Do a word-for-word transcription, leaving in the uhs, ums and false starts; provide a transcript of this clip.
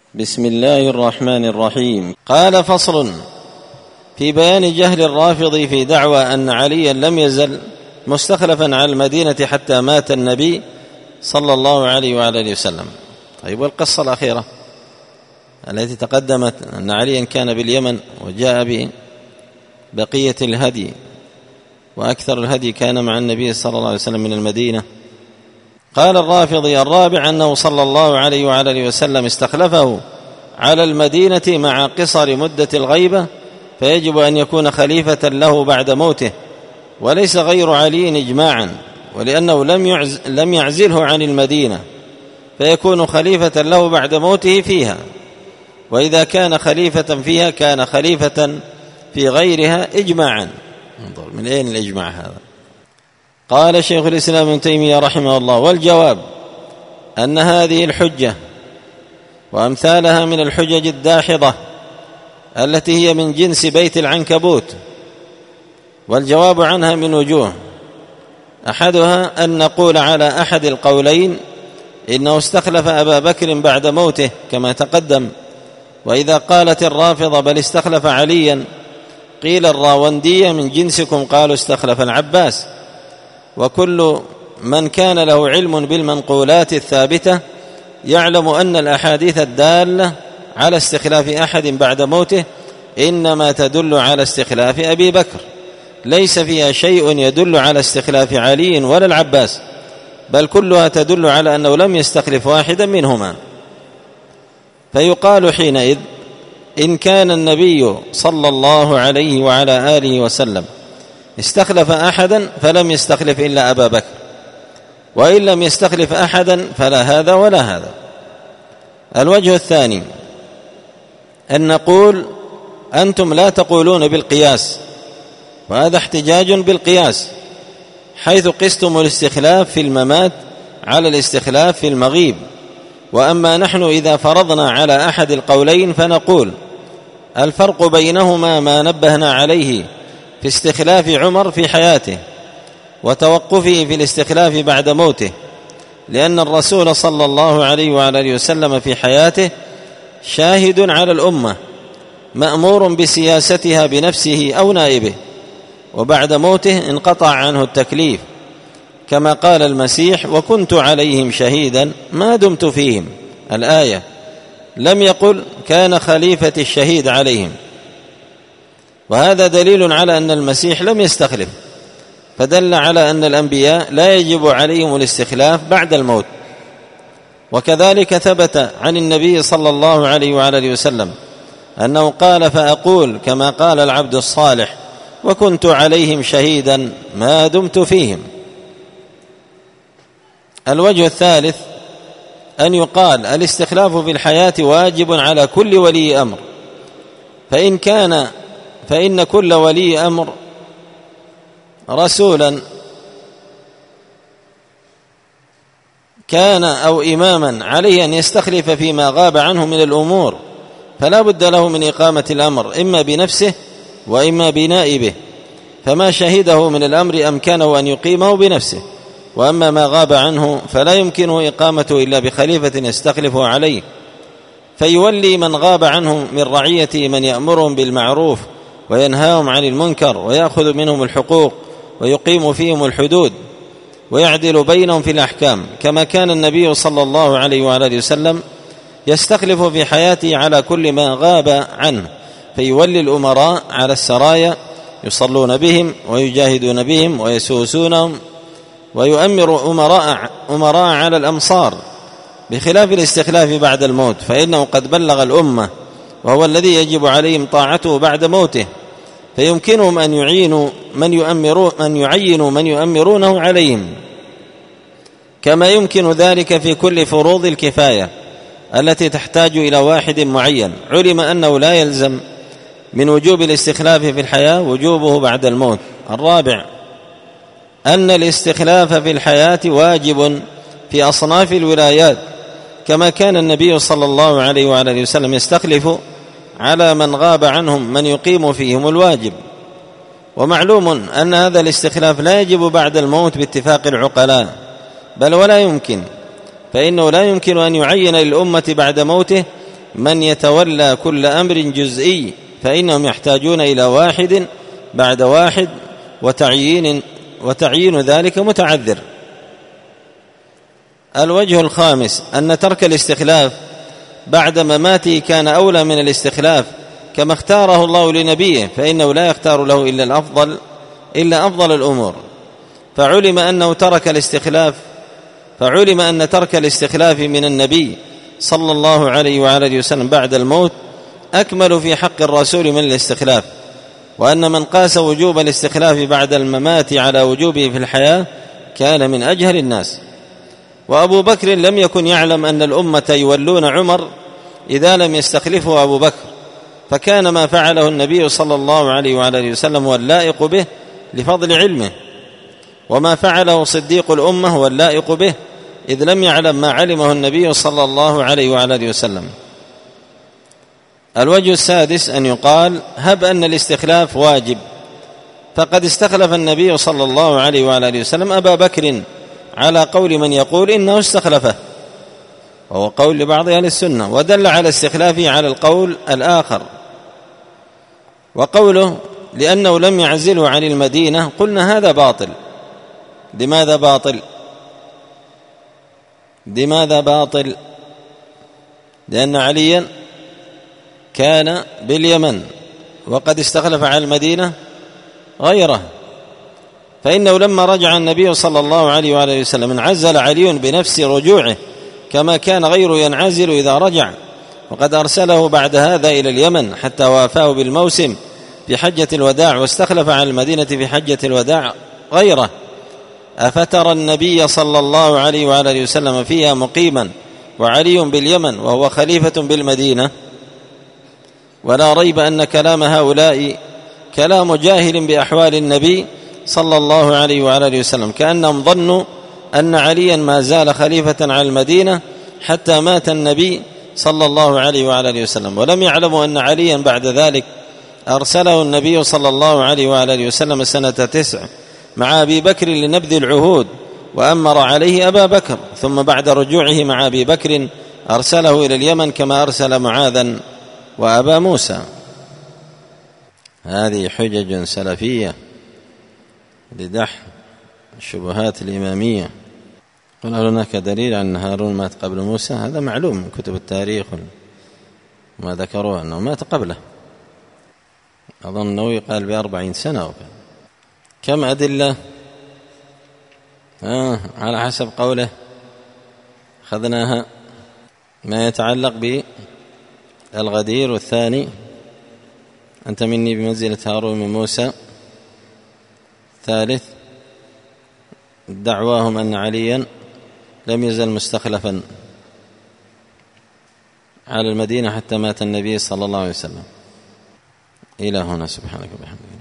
بسم الله الرحمن الرحيم. قال: فصل في بيان جهل الرافض في دعوى أن عليا لم يزل مستخلفا على المدينة حتى مات النبي صلى الله عليه وعلى وسلم. طيب، والقصة الأخيرة التي تقدمت أن عليا كان باليمن وجاء ببقية الهدي، وأكثر الهدي كان مع النبي صلى الله عليه وسلم من المدينة. قال الرافضي: الرابع أنه صلى الله عليه وعلى وسلم استخلفه على المدينة مع قصر مدة الغيبة، فيجب أن يكون خليفة له بعد موته وليس غير علي إجماعا، ولأنه لم يعز لم يعزله عن المدينة فيكون خليفة له بعد موته فيها، وإذا كان خليفة فيها كان خليفة في غيرها إجماعا. انظر من أين الإجماع هذا. قال شيخ الإسلام ابن تيمية رحمه الله: والجواب أن هذه الحجة وأمثالها من الحجج الداحضة التي هي من جنس بيت العنكبوت، والجواب عنها من وجوه: أحدها أن نقول على أحد القولين إنه استخلف أبا بكر بعد موته كما تقدم، وإذا قالت الرافضة بل استخلف عليا قيل الراوندية من جنسكم قالوا استخلف العباس. وكل من كان له علم بالمنقولات الثابتة يعلم أن الأحاديث الدالة على استخلاف أحد بعد موته إنما تدل على استخلاف أبي بكر، ليس فيها شيء يدل على استخلاف علي ولا العباس، بل كلها تدل على أنه لم يستخلف واحدا منهما. فيقال حينئذ إن كان النبي صلى الله عليه وعلى آله وسلم استخلف أحدا فلم يستخلف إلا أبا بكر، وإن لم يستخلف أحدا فلا هذا ولا هذا. الوجه الثاني أن نقول أنتم لا تقولون بالقياس، وهذا احتجاج بالقياس، حيث قستم الاستخلاف في الممات على الاستخلاف في المغيب. وأما نحن إذا فرضنا على أحد القولين فنقول الفرق بينهما ما نبهنا عليه في استخلاف عمر في حياته وتوقفه في الاستخلاف بعد موته، لأن الرسول صلى الله عليه وعلى وسلم في حياته شاهد على الأمة مأمور بسياستها بنفسه أو نائبه، وبعد موته انقطع عنه التكليف، كما قال المسيح: وكنت عليهم شهيدا ما دمت فيهم. الآية لم يقل كان خليفة الشهيد عليهم، وهذا دليل على أن المسيح لم يستخلف، فدل على أن الأنبياء لا يجب عليهم الاستخلاف بعد الموت. وكذلك ثبت عن النبي صلى الله عليه وعلى وسلم أنه قال: فأقول كما قال العبد الصالح وكنت عليهم شهيدا ما دمت فيهم. الوجه الثالث أن يقال الاستخلاف في الحياة واجب على كل ولي أمر، فإن كان فإن كل ولي أمر رسولا كان أو إماما عليه أن يستخلف فيما غاب عنه من الأمور، فلا بد له من إقامة الأمر إما بنفسه وإما بنائبه، فما شهده من الأمر أمكنه أن يقيمه بنفسه، وأما ما غاب عنه فلا يمكنه إقامته إلا بخليفة يستخلفه عليه، فيولي من غاب عنه من رعيته من يأمرهم بالمعروف وينهاهم عن المنكر ويأخذ منهم الحقوق ويقيم فيهم الحدود ويعدل بينهم في الأحكام، كما كان النبي صلى الله عليه وآله وسلم يستخلف في حياته على كل ما غاب عنه، فيولي الأمراء على السرايا يصلون بهم ويجاهدون بهم ويسوسونهم، ويؤمر أمراء, أمراء على الأمصار، بخلاف الاستخلاف بعد الموت، فإنه قد بلغ الأمة وهو الذي يجب عليهم طاعته بعد موته، فيمكنهم أن يعينوا من يؤمرون من يعينوا من يؤمرونه عليهم، كما يمكن ذلك في كل فروض الكفاية التي تحتاج إلى واحد معين. علم أنه لا يلزم من وجوب الاستخلاف في الحياة وجوبه بعد الموت. الرابع أن الاستخلاف في الحياة واجب في أصناف الولايات، كما كان النبي صلى الله عليه وآله وسلم يستخلف على من غاب عنهم من يقيم فيهم الواجب. ومعلوم أن هذا الاستخلاف لا يجب بعد الموت باتفاق العقلاء، بل ولا يمكن، فإنه لا يمكن أن يعين للأمة بعد موته من يتولى كل أمر جزئي، فإنهم يحتاجون إلى واحد بعد واحد، وتعيين, وتعيين ذلك متعذر. الوجه الخامس أن ترك الاستخلاف بعد مماته كان أولى من الاستخلاف، كما اختاره الله لنبيه، فإنه لا يختار له إلا الأفضل إلا أفضل الأمور. فعلم أنه ترك الاستخلاف فعلم أن ترك الاستخلاف من النبي صلى الله عليه وعلى آله وسلم بعد الموت أكمل في حق الرسول من الاستخلاف، وأن من قاس وجوب الاستخلاف بعد الممات على وجوبه في الحياة كان من أجهل الناس. وأبو بكر لم يكن يعلم أن الأمة يولون عمر إذا لم يستخلفه أبو بكر، فكان ما فعله النبي صلى الله عليه وعلى آله وسلم هو اللائق به لفضل علمه، وما فعله صديق الأمة هو اللائق به إذ لم يعلم ما علمه النبي صلى الله عليه وعلى آله وسلم. الوجه السادس أن يقال هب أن الاستخلاف واجب، فقد استخلف النبي صلى الله عليه وعلى آله وسلم أبا بكر على قول من يقول إنه استخلفه، وهو قول لبعض أهل السنة، ودل على استخلافه على القول الآخر. وقوله لأنه لم يعزله عن المدينة قلنا هذا باطل. لماذا باطل؟ لماذا باطل؟ لأن عليا كان باليمن وقد استخلف على المدينة غيره، فإنه لما رجع النبي صلى الله عليه وآله وسلم انعزل علي بنفس رجوعه كما كان غيره ينعزل إذا رجع، وقد أرسله بعد هذا إلى اليمن حتى وافاه بالموسم في حجة الوداع، واستخلف على المدينة في حجة الوداع غيره. أفترى النبي صلى الله عليه وآله وسلم فيها مقيما وعلي باليمن وهو خليفة بالمدينة؟ ولا ريب أن كلام هؤلاء كلام جاهل بأحوال النبي صلى الله عليه وآله وسلم، كأنهم ظنوا أن عليا ما زال خليفة على المدينة حتى مات النبي صلى الله عليه وآله وسلم، ولم يعلموا أن عليا بعد ذلك أرسله النبي صلى الله عليه وآله وسلم سنة تسع مع أبي بكر لنبذ العهود، وأمر عليه أبا بكر، ثم بعد رجوعه مع أبي بكر أرسله إلى اليمن كما أرسل معاذا وأبا موسى. هذه حجج سلفية لدح الشبهات الإمامية. قال هناك دليل أن هارون مات قبل موسى، هذا معلوم من كتب التاريخ ما ذكروه أنه مات قبله، أظن أنه قال بأربعين سنة وكان. كم أدلة آه على حسب قوله أخذناها. ما يتعلق بالغدير، والثاني أنت مني بمنزلة هارون من موسى. ثالث دعواهم أن عليا لم يزل مستخلفا على المدينة حتى مات النبي صلى الله عليه وسلم. إلى هنا، سبحانك وبحمدك.